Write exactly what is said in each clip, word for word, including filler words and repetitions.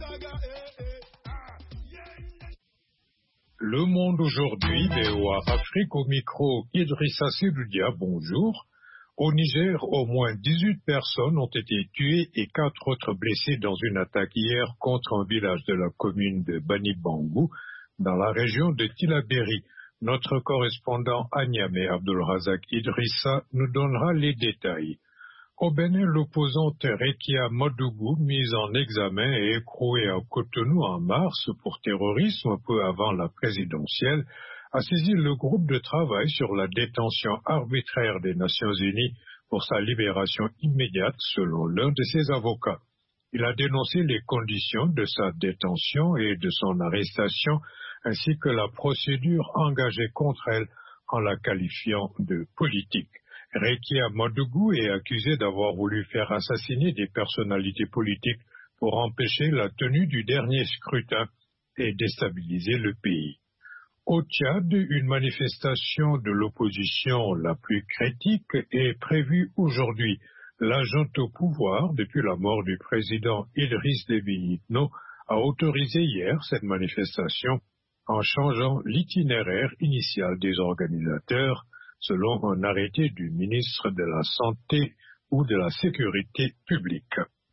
Le Monde aujourd'hui, V O A Afrique au micro, Idrissa Seloudia, bonjour. Au Niger, au moins dix-huit personnes ont été tuées et quatre autres blessées dans une attaque hier contre un village de la commune de Bani Bangou, dans la région de Tillabéri. Notre correspondant à Niamey, Abdulrazak Idrissa, nous donnera les détails. Au Bénin, l'opposante Rekia Madougou, mise en examen et écrouée à Cotonou en mars pour terrorisme peu avant la présidentielle, a saisi le groupe de travail sur la détention arbitraire des Nations Unies pour sa libération immédiate selon l'un de ses avocats. Il a dénoncé les conditions de sa détention et de son arrestation, ainsi que la procédure engagée contre elle en la qualifiant de politique. Rekia Madougou est accusé d'avoir voulu faire assassiner des personnalités politiques pour empêcher la tenue du dernier scrutin et déstabiliser le pays. Au Tchad, une manifestation de l'opposition la plus critique est prévue aujourd'hui. La junte au pouvoir, depuis la mort du président Idriss Déby Itno, a autorisé hier cette manifestation en changeant l'itinéraire initial des organisateurs, selon un arrêté du ministre de la Santé ou de la Sécurité publique.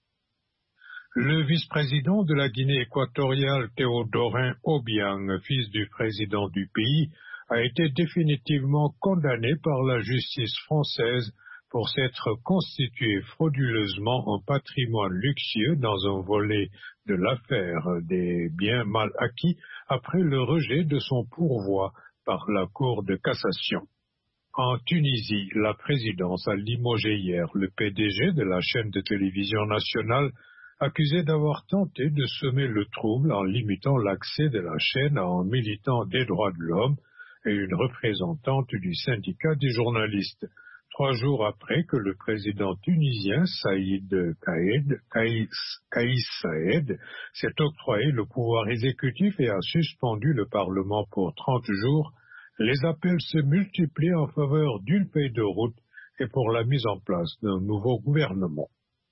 Le vice-président de la Guinée équatoriale, Théodorin Obiang, fils du président du pays, a été définitivement condamné par la justice française pour s'être constitué frauduleusement un patrimoine luxueux dans un volet de l'affaire des biens mal acquis après le rejet de son pourvoi par la Cour de cassation. En Tunisie, la présidence a limogé hier le P D G de la chaîne de télévision nationale, accusé d'avoir tenté de semer le trouble en limitant l'accès de la chaîne à un militant des droits de l'homme et une représentante du syndicat des journalistes. Trois jours après que le président tunisien Saïd Kaïd, Kaïs, Kaïs Saïd s'est octroyé le pouvoir exécutif et a suspendu le Parlement pour trente jours, les appels se multiplient en faveur d'une feuille de route et pour la mise en place d'un nouveau gouvernement.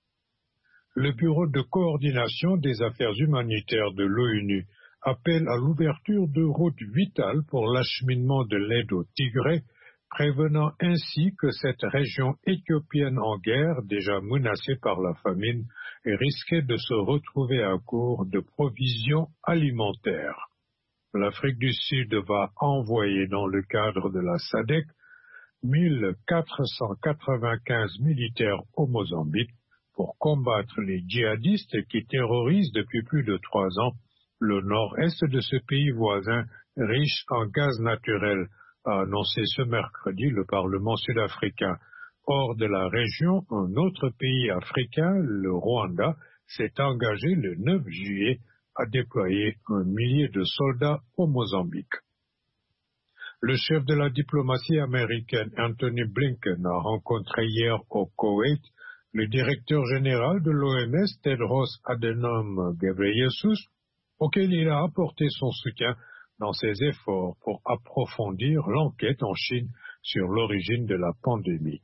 Le Bureau de coordination des affaires humanitaires de l'ONU appelle à l'ouverture de routes vitales pour l'acheminement de l'aide au Tigré, prévenant ainsi que cette région éthiopienne en guerre, déjà menacée par la famine, risquait de se retrouver à court de provisions alimentaires. L'Afrique du Sud va envoyer dans le cadre de la SADC mille quatre cent quatre-vingt-quinze militaires au Mozambique pour combattre les djihadistes qui terrorisent depuis plus de trois ans le nord-est de ce pays voisin riche en gaz naturel, a annoncé ce mercredi le Parlement sud-africain. Hors de la région, un autre pays africain, le Rwanda, s'est engagé le neuf juillet à déployer un millier de soldats au Mozambique. Le chef de la diplomatie américaine, Anthony Blinken, a rencontré hier au Koweït le directeur général de l'O M S, Tedros Adhanom Ghebreyesus, auquel il a apporté son soutien dans ses efforts pour approfondir l'enquête en Chine sur l'origine de la pandémie.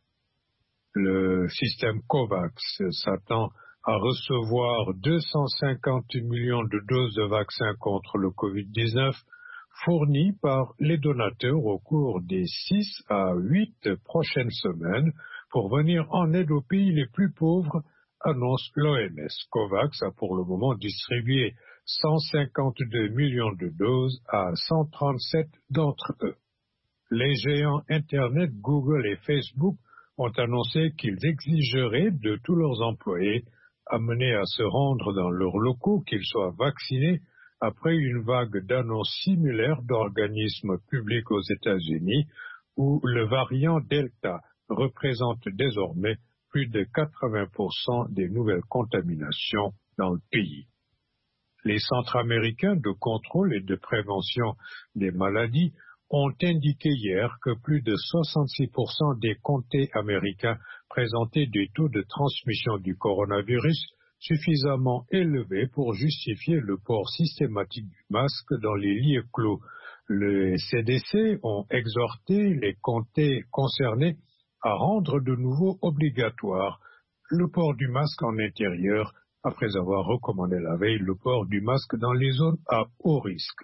Le système COVAX s'attend à recevoir deux cent cinquante millions de doses de vaccins contre le covid dix-neuf fournies par les donateurs au cours des six à huit prochaines semaines pour venir en aide aux pays les plus pauvres, annonce l'O M S. COVAX a pour le moment distribué cent cinquante-deux millions de doses à cent trente-sept d'entre eux. Les géants Internet, Google et Facebook ont annoncé qu'ils exigeraient de tous leurs employés amenés à se rendre dans leurs locaux qu'ils soient vaccinés après une vague d'annonces similaires d'organismes publics aux États-Unis où le variant Delta représente désormais plus de quatre-vingts pour cent des nouvelles contaminations dans le pays. Les centres américains de contrôle et de prévention des maladies ont indiqué hier que plus de soixante-six pour cent des comtés américains présentaient des taux de transmission du coronavirus suffisamment élevés pour justifier le port systématique du masque dans les lieux clos. Le C D C ont exhorté les comtés concernés à rendre de nouveau obligatoire le port du masque en intérieur après avoir recommandé la veille le port du masque dans les zones à haut risque.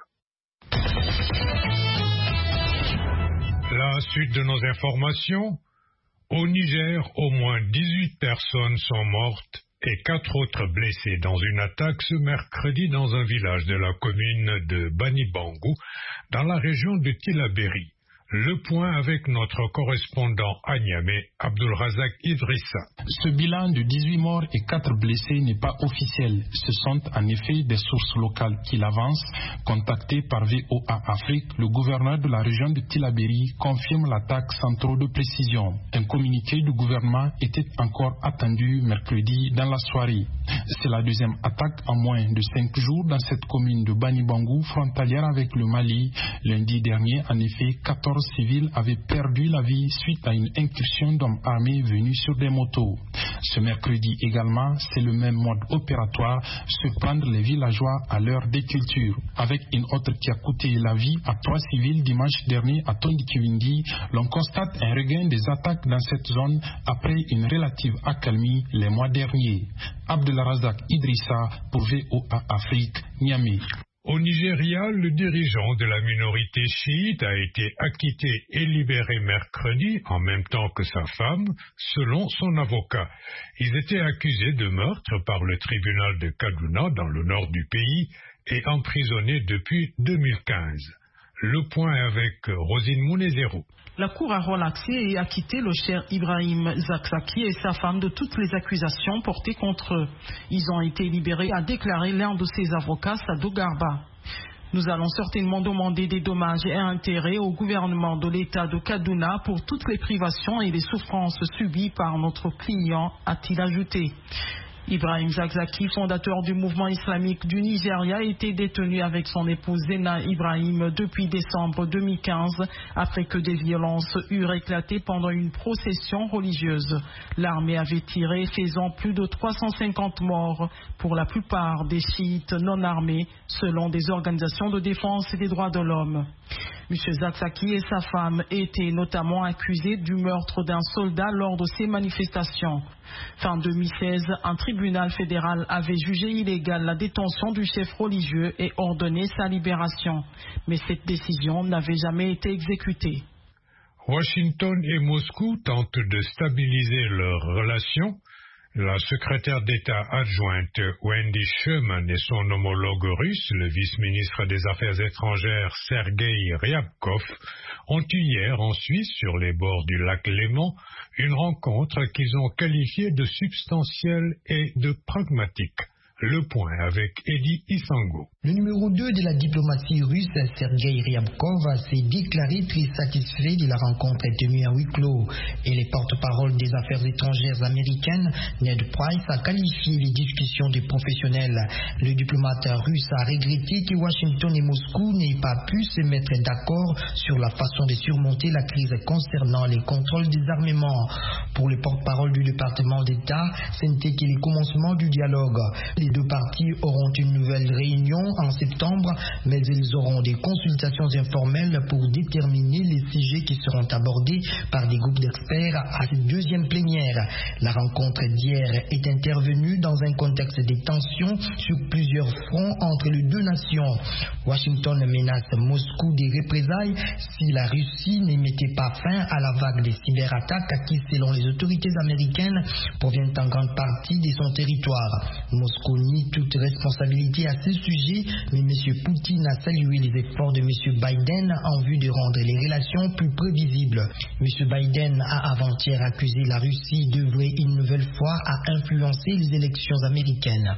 La suite de nos informations. Au Niger, au moins dix-huit personnes sont mortes et quatre autres blessées dans une attaque ce mercredi dans un village de la commune de Banibangou, dans la région de Tillabéri. Le point avec notre correspondant à Niamey, Abdulrazak Idrissa. Ce bilan de dix-huit morts et quatre blessés n'est pas officiel. Ce sont en effet des sources locales qui l'avancent. Contacté par V O A Afrique, le gouverneur de la région de Tillabéri confirme l'attaque sans trop de précision. Un communiqué du gouvernement était encore attendu mercredi dans la soirée. C'est la deuxième attaque en moins de cinq jours dans cette commune de Banibangou, frontalière avec le Mali. Lundi dernier, en effet, quatorze civils avaient perdu la vie suite à une incursion d'hommes armés venus sur des motos. Ce mercredi également, c'est le même mode opératoire, surprendre les villageois à l'heure des cultures. Avec une autre qui a coûté la vie à trois civils dimanche dernier à Tondikiwindi, l'on constate un regain des attaques dans cette zone après une relative accalmie les mois derniers. Abdelrazak Idrissa pour V O A Afrique, Niamey. Au Nigeria, le dirigeant de la minorité chiite a été acquitté et libéré mercredi, en même temps que sa femme, selon son avocat. Ils étaient accusés de meurtre par le tribunal de Kaduna dans le nord du pays et emprisonnés depuis deux mille quinze. Le point avec Rosine Mounezero. La Cour a relaxé et acquitté le cher Ibrahim Zakzaki et sa femme de toutes les accusations portées contre eux. Ils ont été libérés, a déclaré l'un de ses avocats, Sadou Garba. Nous allons certainement demander des dommages et intérêts au gouvernement de l'État de Kaduna pour toutes les privations et les souffrances subies par notre client, a-t-il ajouté. Ibrahim Zakzaki, fondateur du mouvement islamique du Nigeria, était détenu avec son épouse Zena Ibrahim depuis décembre deux mille quinze, après que des violences eurent éclaté pendant une procession religieuse. L'armée avait tiré, faisant plus de trois cent cinquante morts, pour la plupart des chiites non armés, selon des organisations de défense des droits de l'homme. M. Zakzaki et sa femme étaient notamment accusés du meurtre d'un soldat lors de ces manifestations. Fin deux mille seize, un tribunal fédéral avait jugé illégale la détention du chef religieux et ordonné sa libération. Mais cette décision n'avait jamais été exécutée. Washington et Moscou tentent de stabiliser leurs relations. La secrétaire d'État adjointe Wendy Sherman et son homologue russe, le vice-ministre des Affaires étrangères Sergei Ryabkov, ont eu hier en Suisse, sur les bords du lac Léman, une rencontre qu'ils ont qualifiée de substantielle et de pragmatique. Le point avec Eddie Isango. Le numéro deux de la diplomatie russe, Sergei Ryabkov, s'est déclaré très satisfait de la rencontre tenue à huis clos. Et les porte-parole des affaires étrangères américaines, Ned Price, a qualifié les discussions de professionnels. Le diplomate russe a regretté que Washington et Moscou n'aient pas pu se mettre d'accord sur la façon de surmonter la crise concernant les contrôles des armements. Pour le porte-parole du département d'État, ce n'était que le commencement du dialogue. Les deux parties auront une nouvelle réunion en septembre, mais ils auront des consultations informelles pour déterminer les sujets qui seront abordés par des groupes d'experts à cette deuxième plénière. La rencontre d'hier est intervenue dans un contexte de tensions sur plusieurs fronts entre les deux nations. Washington menace Moscou des représailles si la Russie ne mettait pas fin à la vague des cyberattaques qui, selon les autorités américaines, proviennent en grande partie de son territoire. Moscou nie toute responsabilité à ce sujet, mais M. Poutine a salué les efforts de M. Biden en vue de rendre les relations plus prévisibles. M. Biden a avant-hier accusé la Russie d'œuvrer une nouvelle fois à influencer les élections américaines.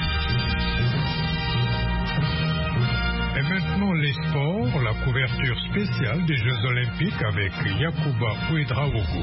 Et maintenant les sports, la couverture spéciale des Jeux Olympiques avec Yacouba Ouedraogo.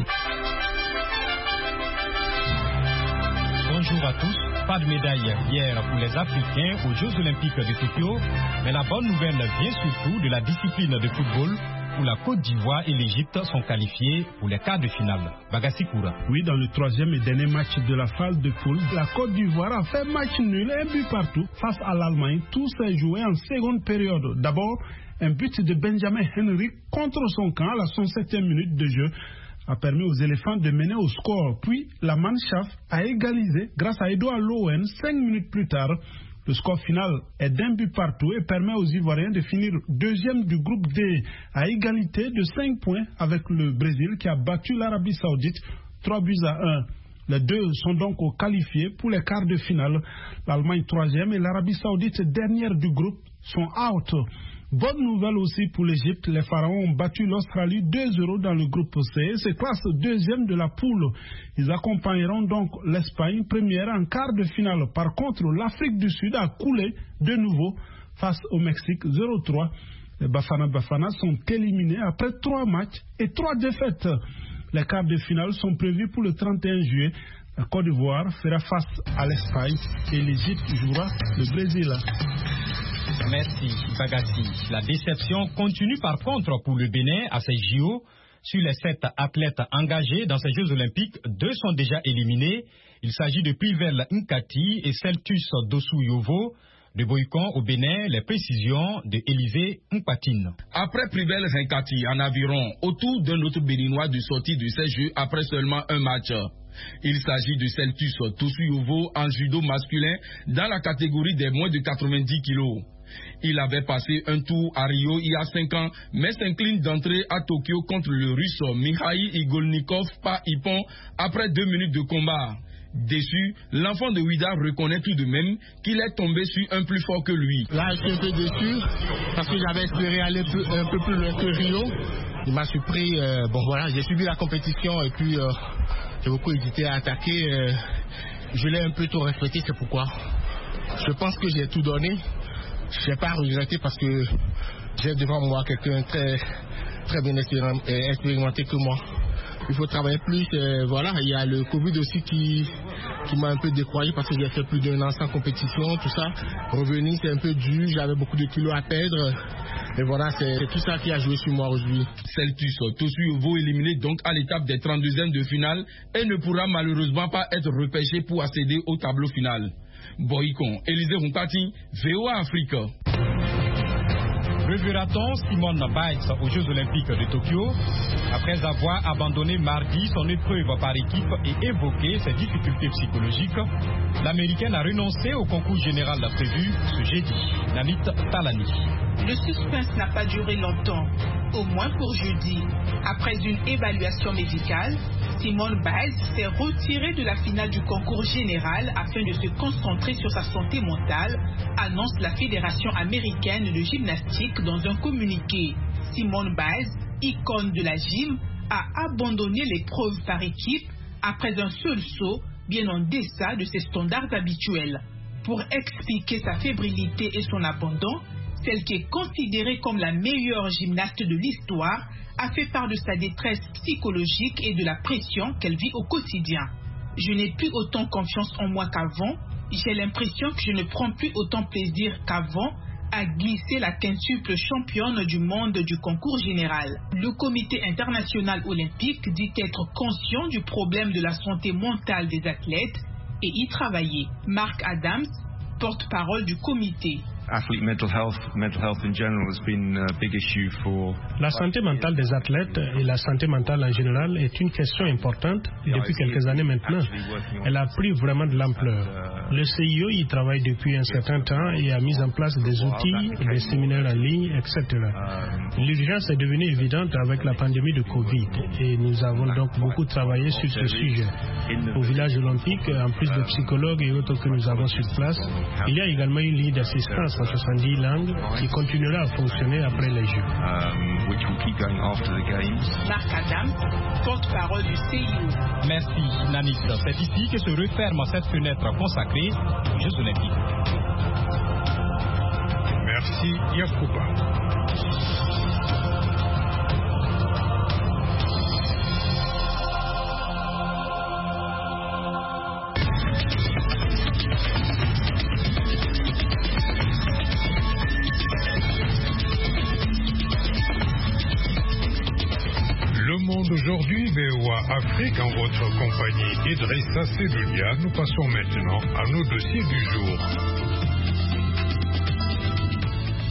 Bonjour à tous. Pas de médaille hier pour les Africains aux Jeux Olympiques de Tokyo, mais la bonne nouvelle vient surtout de la discipline de football où la Côte d'Ivoire et l'Égypte sont qualifiés pour les quarts de finale. Bagassi Koura. Oui, dans le troisième et dernier match de la phase de poule, la Côte d'Ivoire a fait match nul et un but partout face à l'Allemagne. Tout s'est joué en seconde période. D'abord, un but de Benjamin Henry contre son camp à la cent septième minute de jeu. a permis aux éléphants de mener au score. Puis la Mannschaft a égalisé grâce à Edouard Lowen cinq minutes plus tard. Le score final est d'un but partout et permet aux Ivoiriens de finir deuxième du groupe D à égalité de cinq points avec le Brésil qui a battu l'Arabie Saoudite trois buts à un. Les deux sont donc qualifiés pour les quarts de finale. L'Allemagne troisième et l'Arabie Saoudite dernière du groupe sont out. Bonne nouvelle aussi pour l'Égypte, les Pharaons ont battu l'Australie deux zéro dans le groupe C et se classent deuxième de la poule. Ils accompagneront donc l'Espagne première en quart de finale. Par contre, l'Afrique du Sud a coulé de nouveau face au Mexique zéro trois. Les Bafana Bafana sont éliminés après trois matchs et trois défaites. Les quarts de finale sont prévus pour le trente et un juillet. La Côte d'Ivoire fera face à l'Espagne et l'Égypte jouera le Brésil. Merci, Bagassi. La déception continue par contre pour le Bénin à ces J O. Sur les sept athlètes engagés dans ces Jeux Olympiques, deux sont déjà éliminés. Il s'agit de Privel Nkati et Celtus Dossou-Yovo. De Boycon au Bénin, les précisions de Élisée Mpatine. Après Privel Nkati en aviron, autour d'un autre Béninois du sorti de ces Jeux après seulement un match. Il s'agit de Celtus Dossou-Yovo en judo masculin dans la catégorie des moins de quatre-vingt-dix kilos. Il avait passé un tour à Rio il y a cinq ans, mais s'incline d'entrée à Tokyo contre le Russe Mikhail Igolnikov par Ippon après deux minutes de combat. Déçu, l'enfant de Ouida reconnaît tout de même qu'il est tombé sur un plus fort que lui. Là, je suis un peu déçu parce que j'avais espéré aller plus, un peu plus loin que Rio. Il m'a surpris. Euh, bon voilà, j'ai suivi la compétition et puis euh, j'ai beaucoup hésité à attaquer. Euh, je l'ai un peu trop respecté, c'est pourquoi. Je pense que j'ai tout donné. Je n'ai pas regretté parce que j'ai devant moi quelqu'un très, très bien expérimenté que moi. Il faut travailler plus. Euh, voilà, il y a le Covid aussi qui, qui m'a un peu découragé parce que j'ai fait plus d'un an sans compétition, tout ça. Revenir, c'est un peu dur. J'avais beaucoup de kilos à perdre. Et voilà, c'est tout ça qui a joué sur moi aujourd'hui. Celtus Dossou-Yovo éliminé donc à l'étape des trente-deuxièmes de finale et ne pourra malheureusement pas être repêché pour accéder au tableau final. Boycon, Élisée Mpatine, V O A Afrique. Reverra-t-on Simone Biles aux Jeux Olympiques de Tokyo? Après avoir abandonné mardi son épreuve par équipe et évoqué ses difficultés psychologiques, l'Américaine a renoncé au concours général prévu ce jeudi. Nanit Talani. Le suspense n'a pas duré longtemps, au moins pour jeudi. Après une évaluation médicale, Simone Biles s'est retirée de la finale du concours général afin de se concentrer sur sa santé mentale, annonce la Fédération américaine de gymnastique dans un communiqué. Simone Biles, icône de la gym, a abandonné l'épreuve par équipe après un seul saut, bien en deçà de ses standards habituels. Pour expliquer sa fébrilité et son abandon, celle qui est considérée comme la meilleure gymnaste de l'histoire a fait part de sa détresse psychologique et de la pression qu'elle vit au quotidien. Je n'ai plus autant confiance en moi qu'avant. J'ai l'impression que je ne prends plus autant plaisir qu'avant à glisser la quintuple championne du monde du concours général. Le Comité international olympique dit être conscient du problème de la santé mentale des athlètes et y travailler. Mark Adams, porte-parole du comité. La santé mentale des athlètes et la santé mentale en général est une question importante depuis quelques années maintenant. Elle a pris vraiment de l'ampleur. Le C I O y travaille depuis un certain temps et a mis en place des outils, des séminaires en ligne, et cetera. L'urgence est devenue évidente avec la pandémie de Covid et nous avons donc beaucoup travaillé sur ce sujet. Au village olympique, en plus de psychologues et autres que nous avons sur place, il y a également une ligne d'assistance en soixante-dix langues qui continuera à fonctionner après les Jeux. Mark Adams, porte-parole du C I O. Merci Nanit. C'est ici que se referme cette fenêtre consacrée aux Jeux Olympiques. Merci Yacouba. Aujourd'hui, V O A Afrique, en votre compagnie Idrissa Seloudia, nous passons maintenant à nos dossiers du jour. En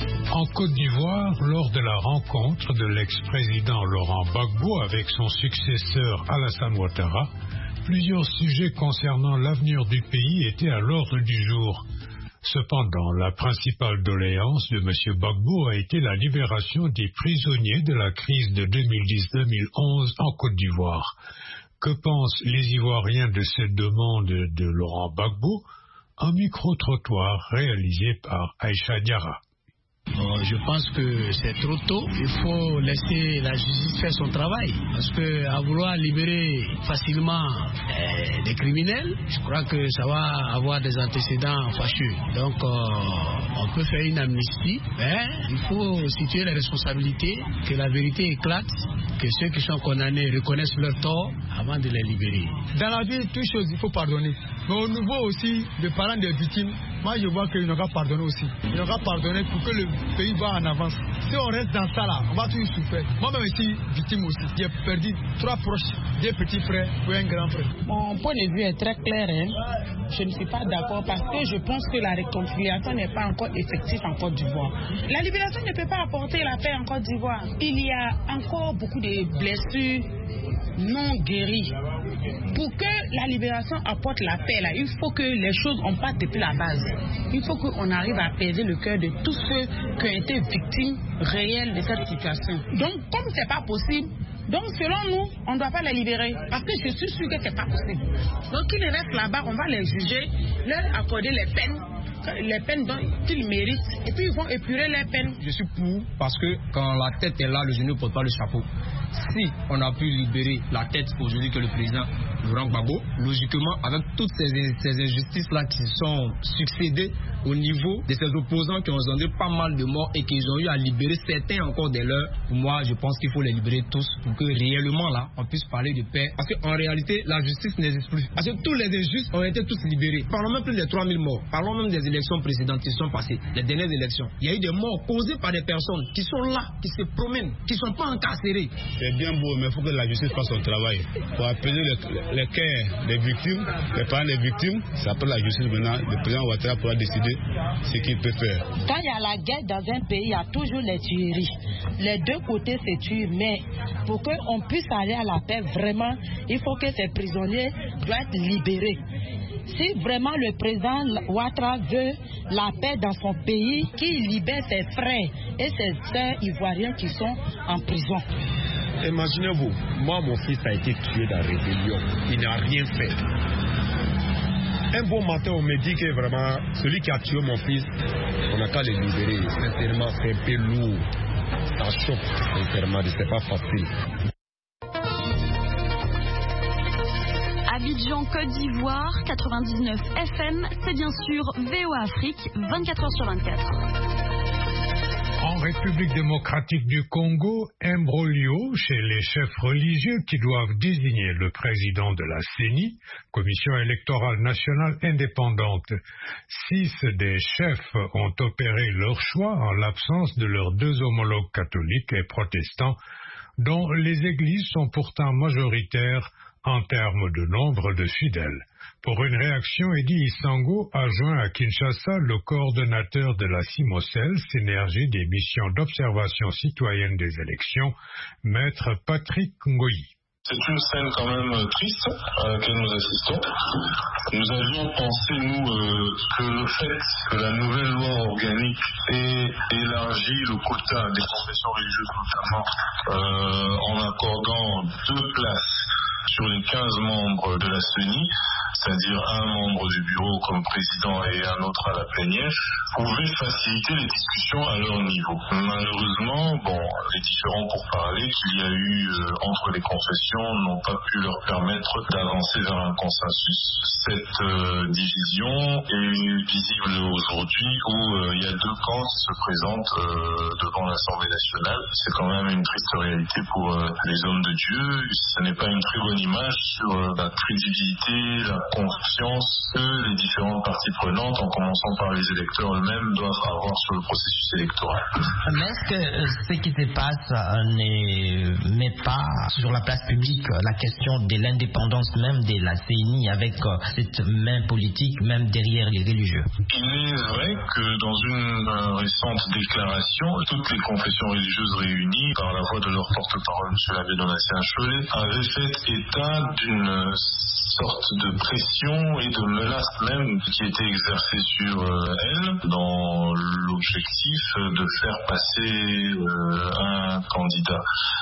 En Côte d'Ivoire, lors de la rencontre de l'ex-président Laurent Gbagbo avec son successeur Alassane Ouattara, plusieurs sujets concernant l'avenir du pays étaient à l'ordre du jour. Cependant, la principale doléance de M. Gbagbo a été la libération des prisonniers de la crise de deux mille dix deux mille onze en Côte d'Ivoire. Que pensent les Ivoiriens de cette demande de Laurent Gbagbo? Un micro-trottoir réalisé par Aïcha Diarra. Bon, je pense que c'est trop tôt. Il faut laisser la justice faire son travail. Parce qu'à vouloir libérer facilement euh, des criminels, je crois que ça va avoir des antécédents fâcheux. Donc, euh, on peut faire une amnistie, mais il faut situer les responsabilités, que la vérité éclate, que ceux qui sont condamnés reconnaissent leur tort avant de les libérer. Dans la vie, toutes choses, il faut pardonner. Mais au niveau aussi des parents des victimes, moi je vois qu'ils n'ont qu'à pardonner aussi. Ils n'ont qu'à pardonner pour que le pays va en avance. Si on reste dans ça là, on va toujours souffrir. Moi-même ici, victime aussi. J'ai perdu trois proches, deux petits frères et un grand frère. Mon point de vue est très clair. Hein. Je ne suis pas d'accord parce que je pense que la réconciliation n'est pas encore effective en Côte d'Ivoire. La libération ne peut pas apporter la paix en Côte d'Ivoire. Il y a encore beaucoup de blessures non guéries. Pour que la libération apporte la paix, là, il faut que les choses on parte depuis la base. Il faut qu'on arrive à apaiser le cœur de tous ceux qui ont été victimes réelles de cette situation. Donc, comme c'est pas possible, donc selon nous, on ne doit pas les libérer. Parce que je suis sûr que c'est pas possible. Donc, qu'ils restent là-bas, on va les juger, leur accorder les peines. les peines qu'ils méritent et puis ils vont épurer les peines. Je suis pour parce que quand la tête est là, le genou ne porte pas le chapeau. Si on a pu libérer la tête aujourd'hui que le président Laurent Gbagbo, logiquement avec toutes ces, ces injustices-là qui sont succédées au niveau de ces opposants qui ont engendré pas mal de morts et qu'ils ont eu à libérer certains encore des leurs, pour moi je pense qu'il faut les libérer tous pour que réellement là on puisse parler de paix. Parce qu'en réalité la justice n'existe plus. Parce que tous les injustes ont été tous libérés. Parlons même plus des trois mille morts. Parlons même des élections précédentes qui sont passées, les dernières élections. Il y a eu des morts causées par des personnes qui sont là, qui se promènent, qui ne sont pas incarcérées. C'est bien beau, mais il faut que la justice fasse son travail. Pour apaiser les, les cœurs des victimes, les parents des victimes, c'est après la justice maintenant. Le président Ouattara pourra décider ce qu'il peut faire. Quand il y a la guerre dans un pays, il y a toujours les tueries. Les deux côtés se tuent, mais pour qu'on puisse aller à la paix, vraiment, il faut que ces prisonniers doivent être libérés. Si vraiment le président Ouattara veut la paix dans son pays, qu'il libère ses frères et ses sœurs ivoiriens qui sont en prison. Imaginez-vous, moi mon fils a été tué dans la rébellion, il n'a rien fait. Un bon matin on me dit que vraiment celui qui a tué mon fils, on n'a qu'à le libérer. Sincèrement c'est un peu lourd, ça choque sincèrement, c'est pas facile. Abidjan, Côte d'Ivoire, quatre-vingt-dix-neuf F M, c'est bien sûr V O A Afrique, vingt-quatre heures sur vingt-quatre. En République démocratique du Congo, imbroglio chez les chefs religieux qui doivent désigner le président de la C E N I, Commission électorale nationale indépendante. Six des chefs ont opéré leur choix en l'absence de leurs deux homologues catholiques et protestants, dont les églises sont pourtant majoritaires en termes de nombre de fidèles. Pour une réaction, Eddy Isango a joint à Kinshasa le coordonnateur de la CIMOCEL, Synergie des missions d'observation citoyenne des élections, Maître Patrick Ngoyi. C'est une scène quand même triste à laquelle nous assistons. Nous avions pensé, nous, euh, que le fait que la nouvelle loi organique ait élargi le quota des confessions religieuses, notamment euh, en accordant deux places sur les quinze membres de la C E N I, c'est-à-dire un membre du bureau comme président et un autre à la plénière, pouvait faciliter les discussions à leur niveau. Malheureusement, bon, les différents pourparlers qu'il y a eu euh, entre les confessions n'ont pas pu leur permettre d'avancer vers un consensus. Cette euh, division est visible aujourd'hui où euh, il y a deux camps qui se présentent euh, devant l'Assemblée nationale. C'est quand même une triste réalité pour euh, les hommes de Dieu. Ce n'est pas une très bonne image sur euh, la crédibilité, la confiance que les différentes parties prenantes, en commençant par les électeurs eux-mêmes, doivent avoir sur le processus électoral. Mais est-ce que ce qui se passe ne met pas sur la place publique la question de l'indépendance même de la C N I avec cette main politique, même derrière les religieux? Il est vrai que dans une euh, récente déclaration, toutes les confessions religieuses réunies, par la voix de leur porte-parole, M. l'abbé Donatien Cholet, avaient fait état d'une sorte de pression et de menace même qui était exercée sur euh, elle dans l'objectif de faire passer euh, un candidat.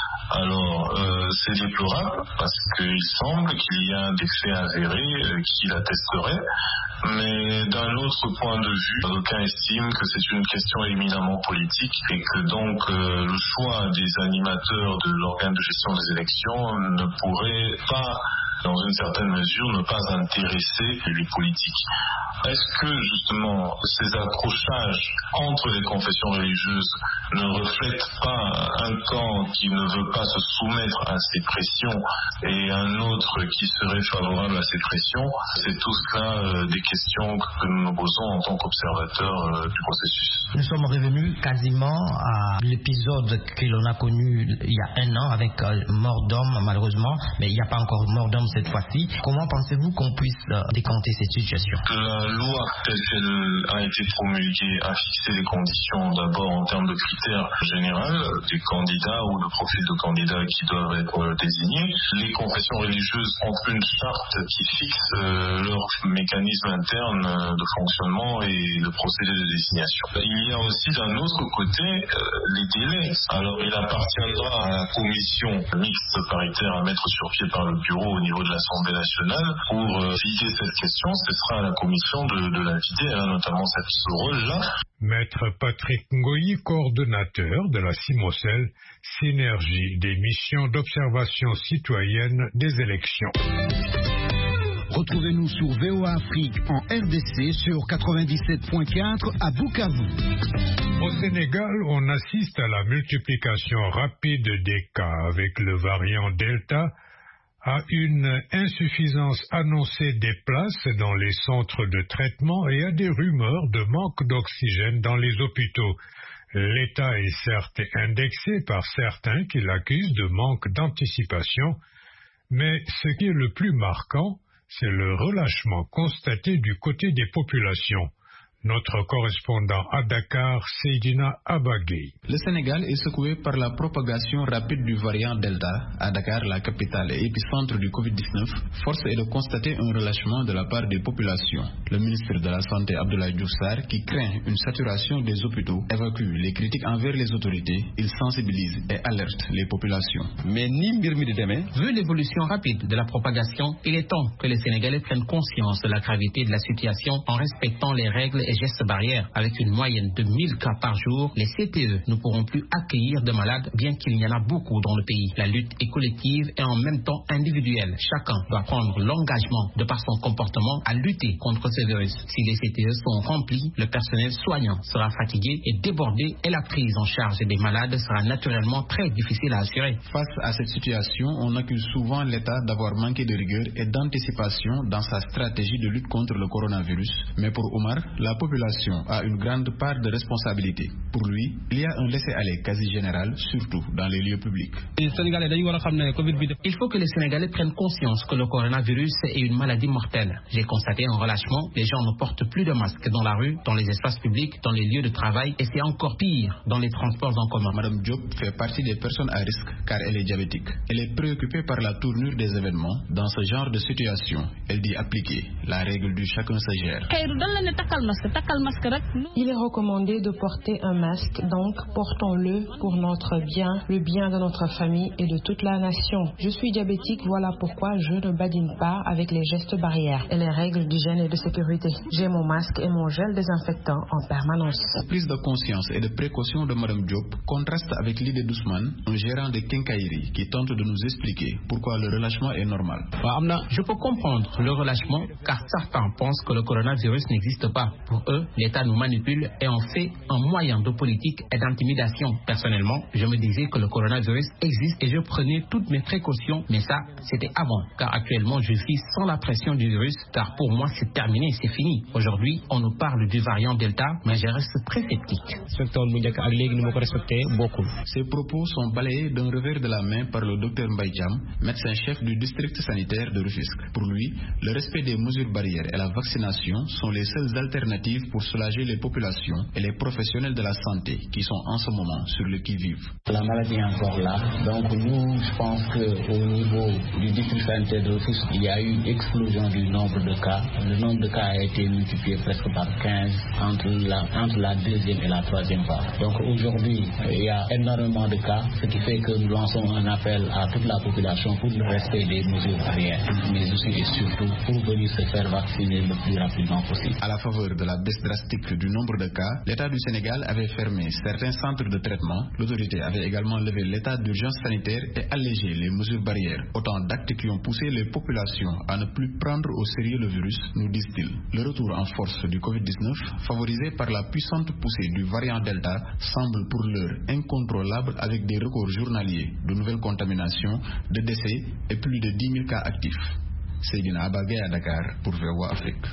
Alors, euh, c'est déplorable parce qu'il semble qu'il y a des faits avérés euh, qui l'attesteraient, mais d'un autre point de vue, d'aucuns estiment que c'est une question éminemment politique et que donc euh, le choix des animateurs de l'organe de gestion des élections ne pourrait pas, dans une certaine mesure, ne pas intéresser les politiques. Est-ce que justement ces accrochages entre les confessions religieuses ne reflètent pas un camp qui ne veut pas se soumettre à ces pressions et un autre qui serait favorable à ces pressions? C'est tout cela euh, des questions que nous nous posons en tant qu'observateurs euh, du processus. Nous sommes revenus quasiment à l'épisode que l'on a connu il y a un an avec euh, mort d'homme malheureusement, mais il n'y a pas encore mort d'homme cette fois-ci. Comment pensez-vous qu'on puisse euh, décanter cette situation? La loi telle qu'elle a été promulguée a fixé les conditions d'abord en termes de critères généraux des candidats ou de profils de candidats qui doivent être désignés. Les confessions religieuses ont une charte qui fixe euh, leur mécanisme interne de fonctionnement et le procédé de désignation. Il y a aussi d'un autre côté euh, les délais. Alors il appartiendra à la commission mixte paritaire à mettre sur pied par le bureau au niveau de l'Assemblée nationale pour euh, vider cette question. Ce sera à la commission de, de la vider. Elle a notamment cette, ce rôle-là. Maître Patrick Ngoyi, coordonnateur de la CIMOCEL, Synergie des missions d'observation citoyenne des élections. Retrouvez-nous sur V O A Afrique en R D C sur quatre-vingt-dix-sept point quatre à Bukavu. Au Sénégal, on assiste à la multiplication rapide des cas avec le variant Delta, à une insuffisance annoncée des places dans les centres de traitement et à des rumeurs de manque d'oxygène dans les hôpitaux. L'État est certes indexé par certains qui l'accusent de manque d'anticipation, mais ce qui est le plus marquant, c'est le relâchement constaté du côté des populations. Notre correspondant à Dakar, Seydina Abagay. Le Sénégal est secoué par la propagation rapide du variant Delta. À Dakar, la capitale et épicentre du covid dix-neuf, force est de constater un relâchement de la part des populations. Le ministre de la Santé, Abdoulaye Diouf Sarr, qui craint une saturation des hôpitaux, évacue les critiques envers les autorités. Il sensibilise et alerte les populations. Mais ni Mbirmi Deme. Vu l'évolution rapide de la propagation, il est temps que les Sénégalais prennent conscience de la gravité de la situation en respectant les règles et gestes barrières. Avec une moyenne de mille cas par jour, les C T E ne pourront plus accueillir de malades, bien qu'il y en a beaucoup dans le pays. La lutte est collective et en même temps individuelle. Chacun doit prendre l'engagement, de par son comportement, à lutter contre ce virus. Si les C T E sont remplis, le personnel soignant sera fatigué et débordé et la prise en charge des malades sera naturellement très difficile à assurer. Face à cette situation, on accuse souvent l'État d'avoir manqué de rigueur et d'anticipation dans sa stratégie de lutte contre le coronavirus. Mais pour Omar, la population a une grande part de responsabilité. Pour lui, il y a un laisser-aller quasi général, surtout dans les lieux publics. Il faut que les Sénégalais prennent conscience que le coronavirus est une maladie mortelle. J'ai constaté un relâchement. Les gens ne portent plus de masques dans la rue, dans les espaces publics, dans les lieux de travail et c'est encore pire dans les transports en commun. Madame Diop fait partie des personnes à risque car elle est diabétique. Elle est préoccupée par la tournure des événements. Dans ce genre de situation, elle dit appliquer la règle du chacun se gère. Il est recommandé de porter un masque, donc portons-le pour notre bien, le bien de notre famille et de toute la nation. Je suis diabétique, voilà pourquoi je ne badine pas avec les gestes barrières et les règles d'hygiène et de sécurité. J'ai mon masque et mon gel désinfectant en permanence. La prise de conscience et de précaution de Mme Diop contraste avec l'idée d'Ousmane, un gérant de quincaillerie, qui tente de nous expliquer pourquoi le relâchement est normal. Je peux comprendre le relâchement car certains pensent que le coronavirus n'existe pas. Pour Pour eux, l'État nous manipule et en fait un moyen de politique et d'intimidation. Personnellement, je me disais que le coronavirus existe et je prenais toutes mes précautions, mais ça, c'était avant, car actuellement, je vis sans la pression du virus, car pour moi, c'est terminé, c'est fini. Aujourd'hui, on nous parle du variant Delta, mais je reste très sceptique. Ces propos sont balayés d'un revers de la main par le docteur Mbaïdjam, médecin-chef du district sanitaire de Rufisque. Pour lui, le respect des mesures barrières et la vaccination sont les seules alternatives pour soulager les populations et les professionnels de la santé qui sont en ce moment sur le qui-vive. La maladie est encore là, donc nous, je pense qu'au niveau du district sanitaire de Rufisque, il y a eu une explosion du nombre de cas. Le nombre de cas a été multiplié presque par quinze entre la, entre la deuxième et la troisième vague. Donc aujourd'hui, il y a énormément de cas, ce qui fait que nous lançons un appel à toute la population pour le respect des mesures barrières, mais aussi et surtout pour venir se faire vacciner le plus rapidement possible. À la faveur de la baisse drastique du nombre de cas, l'État du Sénégal avait fermé certains centres de traitement. L'autorité avait également levé l'état d'urgence sanitaire et allégé les mesures barrières. Autant d'actes qui ont poussé les populations à ne plus prendre au sérieux le virus, nous disent-ils. Le retour en force du covid dix-neuf, favorisé par la puissante poussée du variant Delta, semble pour l'heure incontrôlable avec des records journaliers de nouvelles contaminations, de décès et plus de dix mille cas actifs. Seydina Abagay à Dakar pour V O A Afrique.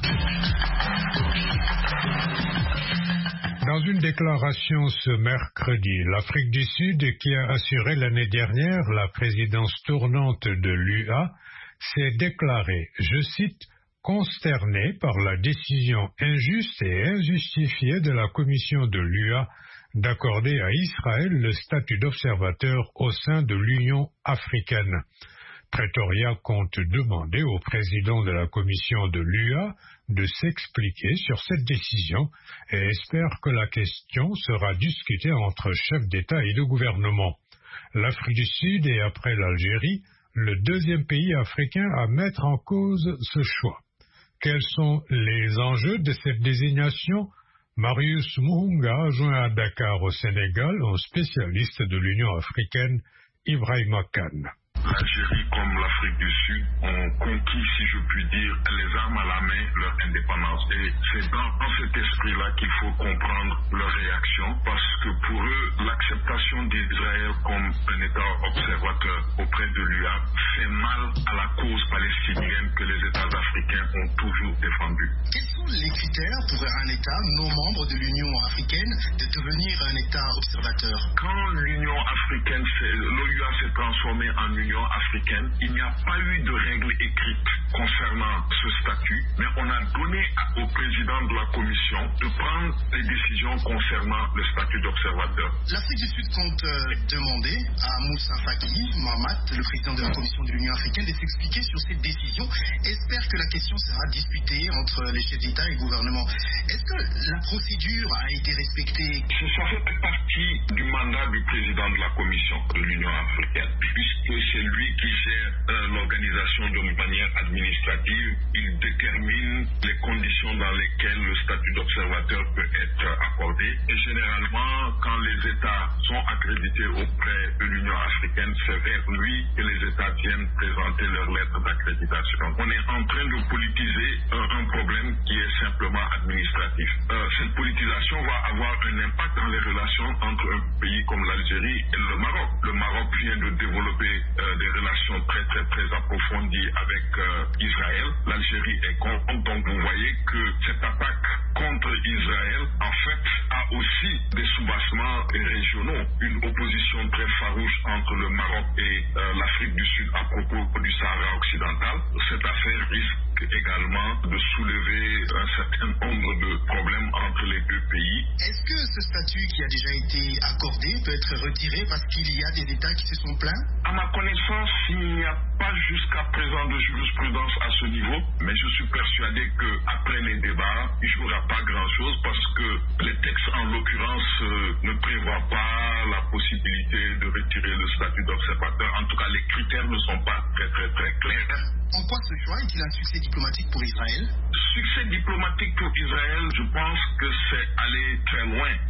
Dans une déclaration ce mercredi, l'Afrique du Sud, qui a assuré l'année dernière la présidence tournante de l'U A, s'est déclarée, je cite, consternée par la décision injuste et injustifiée de la Commission de l'U A d'accorder à Israël le statut d'observateur au sein de l'Union africaine. Pretoria compte demander au président de la commission de l'U A de s'expliquer sur cette décision et espère que la question sera discutée entre chefs d'État et de gouvernement. L'Afrique du Sud est, après l'Algérie, le deuxième pays africain à mettre en cause ce choix. Quels sont les enjeux de cette désignation? Marius Muhunga, joint à Dakar au Sénégal, un spécialiste de l'Union africaine, Ibrahima Khan. L'Algérie comme l'Afrique du Sud ont conquis, si je puis dire, les armes à la main, leur indépendance. Et c'est dans, dans cet esprit-là qu'il faut comprendre leur réaction, parce que pour eux, l'acceptation d'Israël comme un État observateur auprès de l'U A fait mal à la cause palestinienne que les États africains ont toujours défendue. Quels sont les critères pour un État non membre de l'Union africaine de devenir un État observateur? Quand l'Union africaine, l'O U A s'est transformée en Union africaine, il n'y a pas eu de règles écrites concernant ce statut, mais on a donné au président de la commission de prendre les décisions concernant le statut d'observateur. L'Afrique du Sud compte euh, demander à Moussa Faki Mahamat, le président de la commission de l'Union africaine, de s'expliquer sur cette décision. Espère que la question sera discutée entre les chefs d'État et gouvernement. Est-ce que la procédure a été respectée? Ça fait partie du mandat du président de la commission de l'Union africaine, puisque c'est lui qui gère euh, l'organisation de manière administrative. Il détermine les conditions dans lesquelles le statut d'observateur peut être accordé. Et généralement, quand les États sont accrédités auprès de l'Union africaine, c'est vers lui que les États viennent présenter leur lettre d'accréditation. On est en train de politiser un, un problème qui est simplement administratif. Euh, cette politisation va avoir un impact dans les relations entre un pays comme l'Algérie et le Maroc. Le Maroc vient de développer euh, des relations très très très approfondies avec euh, Israël. L'Algérie est contre, donc vous voyez que cette attaque contre Israël en fait a aussi des soubassements régionaux, une opposition très farouche entre le Maroc et euh, l'Afrique du Sud à propos du Sahara occidental. Cette affaire risque également de soulever un certain nombre de problèmes entre les deux pays. Est-ce que ce statut qui a déjà été accordé peut être retiré parce qu'il y a des États qui se sont plaints? À ma connaissance, il n'y a pas jusqu'à présent de jurisprudence à ce niveau, mais je suis persuadé qu'après les débats, il n'y aura pas grand-chose parce que les textes, en l'occurrence, euh, ne prévoient pas la possibilité de retirer le statut d'observateur. En tout cas, les critères ne sont pas très très très clairs. En quoi ce choix est-il un succès diplomatique pour Israël? Succès diplomatique pour Israël, je pense que c'est aller très loin. Mais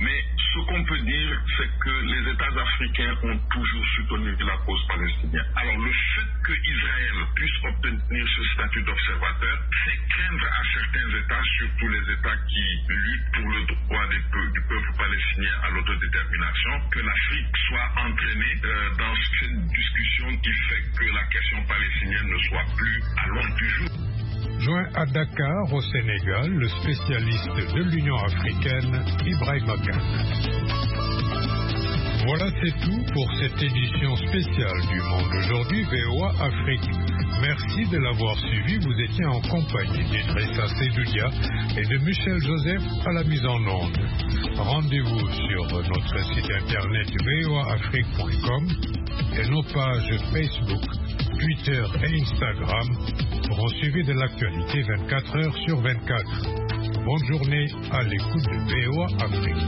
ce qu'on peut dire, c'est que les États africains ont toujours soutenu la cause palestinienne. Alors le fait que Israël puisse obtenir ce statut d'observateur, c'est craindre à certains États, surtout les États qui luttent pour le droit des peu, du peuple palestinien à l'autodétermination, que l'Afrique soit entraînée euh, dans cette discussion qui fait que la question palestinienne ne soit plus à l'ordre du jour. Joint à Dakar, au Sénégal, le spécialiste de l'Union africaine, Ibrahima Kane. Voilà, c'est tout pour cette édition spéciale du Monde aujourd'hui, V O A Afrique. Merci de l'avoir suivi. Vous étiez en compagnie d'Idrissa Seydoudia et de Michel Joseph à la mise en onde. Rendez-vous sur notre site internet v o a afrique point com et nos pages Facebook, Twitter et Instagram pour en suivre de l'actualité vingt-quatre heures sur vingt-quatre. Bonne journée à l'écoute de V O A Afrique.